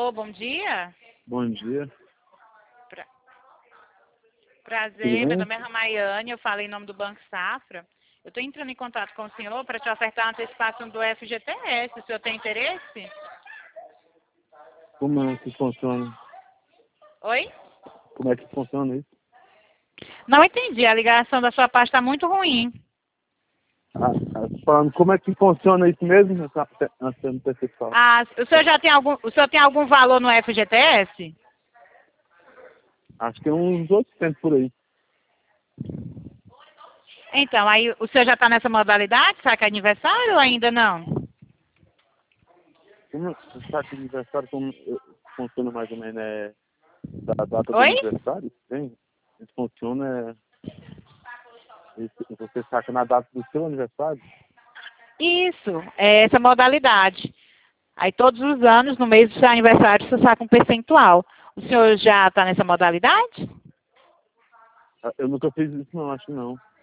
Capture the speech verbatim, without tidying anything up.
Alô, bom dia. Bom dia. Pra... Tudo Prazer, meu bem? nome é Ramaiane, eu falo em nome do Banco Safra. Eu estou entrando em contato com o senhor para te ofertar a antecipação do F G T S. O senhor tem interesse? Como é que funciona? Oi? Como é que funciona isso? Não entendi, a ligação da sua parte está muito ruim. Ah, ah, falando, como é que funciona isso mesmo? Essa essa antecipação? Ah, o senhor já tem algum, o senhor tem algum valor no F G T S? Acho que é uns oitocentos por aí. Então, aí o senhor já está nessa modalidade, saca aniversário ou ainda não? Como você sabe que o aniversário como, eh, funciona mais ou menos é da data do Oi? aniversário? Tem? Isso funciona, é, isso- você saca na data do seu aniversário? Isso, é essa modalidade. Aí todos os anos, no mês do seu aniversário, você saca um percentual. O senhor já está nessa modalidade? Ah, eu nunca fiz isso não, acho que não.